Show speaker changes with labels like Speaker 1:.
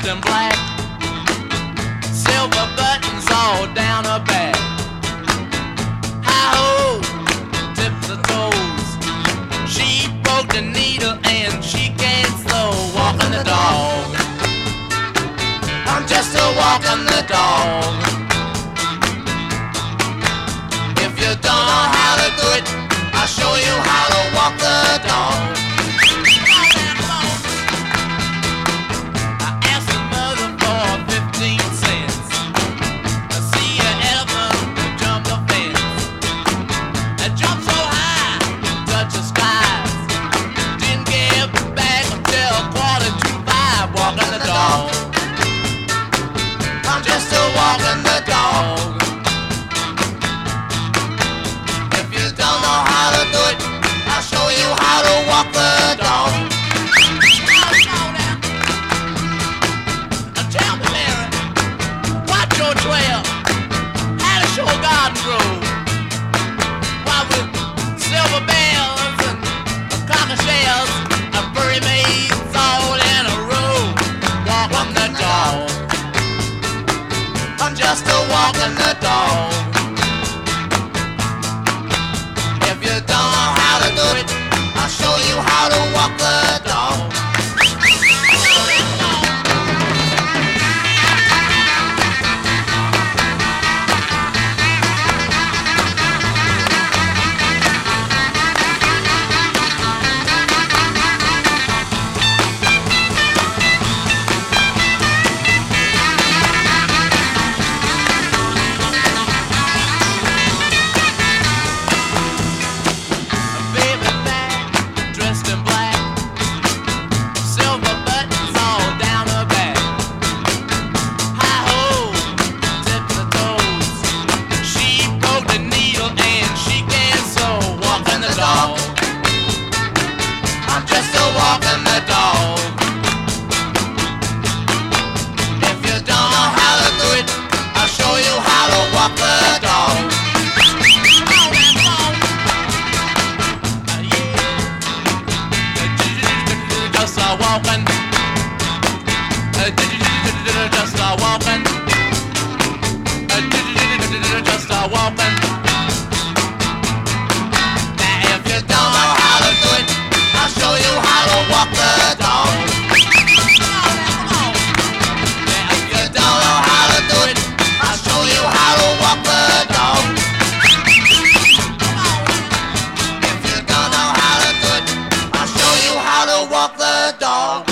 Speaker 1: in black, silver buttons all down her back. Hi-ho, tip the toes. She broke the needle and she can't slow walking the dog. I'm just a walking the dog. If you don't know how to do it, I'll show you how to walk the dog. I'm just a walking the dog. If you don't know how to do it, I'll show you how to walk the dog. Now tell me, Mary, why George Ware had a show garden grow? Why with silver bells and conker shells and furry maids all in a row, walking the dog. I'm just a walking the dog. If you don't know how to do it, I'll show you how to walk the dog. I'm just a walking the dog. If you don't know how to do it, I'll show you how to walk the dog. Just a walking. Just a walking. Just a walking. Show you how to walk the dog. If you don't know how to do it, I'll show you how to walk the dog. If you don't know how to do it, I'll show you how to walk the dog.